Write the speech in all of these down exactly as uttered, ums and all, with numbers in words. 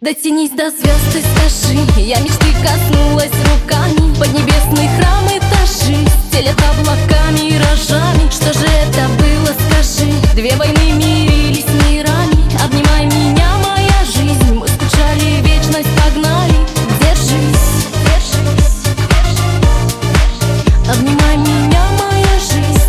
Дотянись до звезд и скажи, я мечты коснулась руками. Поднебесный храм этажи стелят облаками и рожами. Что же это было, скажи? Две войны мирились мирами. Обнимай меня, моя жизнь. Мы скучали, вечность погнали. Держись, держись, держись. Обнимай меня, моя жизнь.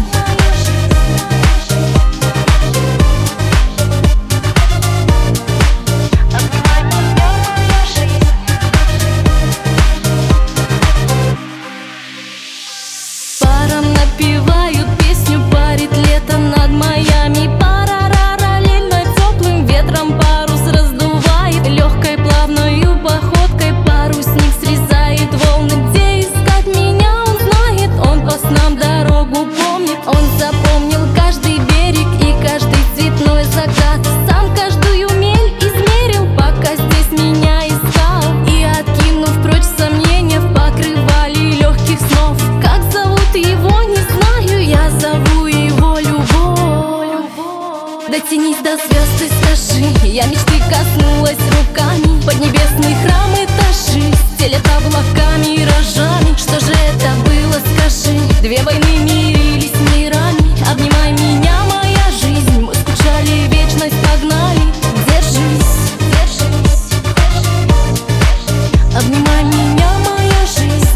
Паром напевают песню, парит лето над маями. Парарараллельно теплым ветром парус раздувает. Легкой плавною походкой парусник срезает волны. Где искать меня, он знает, он по снам дорогу помнит. Он запомнил каждый берег и каждый цветной закат. Сам каждую мель измерил, пока здесь меня искал. И откинув прочь сомнения в покрывале легких снов. Как зовут его, не знаю, я зову его любовь. Дотянись до звезд и скажи, я мечты коснулась руками. Поднебесный храм этажи стелят облаками и рожами. Что же это было, скажи? Две войны мирились мирами. Обнимай меня, моя жизнь. Мы скучали, вечность погнали. Держись, держись, держись. Обнимай меня, моя жизнь.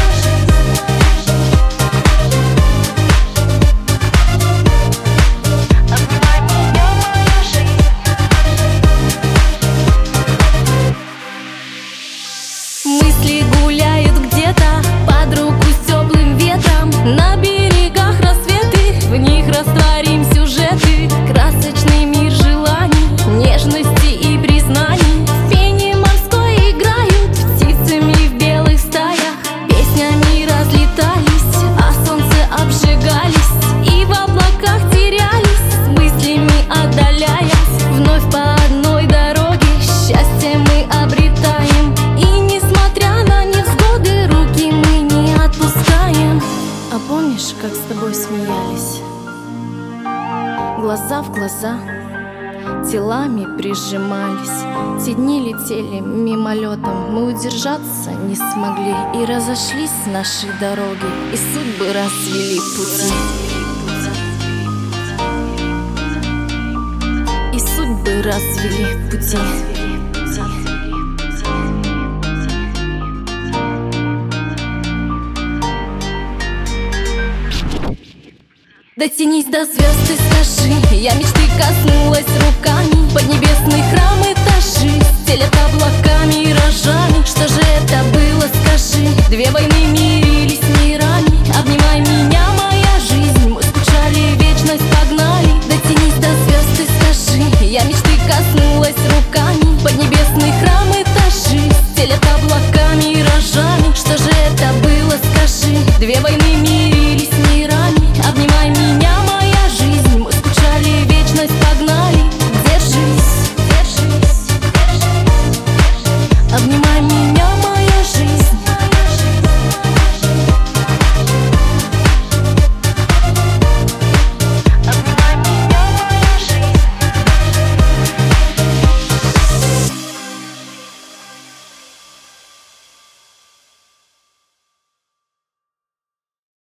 Мысли гуляют где-то под руку с теплым ветром. На берегах рассветы, в них растворим сюжеты. Красочный мир желаний, нежности и признаний. В пене морской играют птицами в белых стаях. Песнями разлетались, а солнце обжигались. И в облаках терялись, с мыслями отдаляясь. Вновь по одной дороге счастье мы обретаем. И несмотря на невзгоды, руки мы не отпускаем. А помнишь, как с тобой смеялись? Глаза в глаза, телами прижимались. Те дни летели мимолетом, мы удержаться не смогли. И разошлись наши дороги, и судьбы развели пути. И судьбы развели пути. Дотянись до звезд и скажи, я мечты коснулась руками. Поднебесный храм этажи стелят облаками и рожами. Что же это было, скажи? Две войны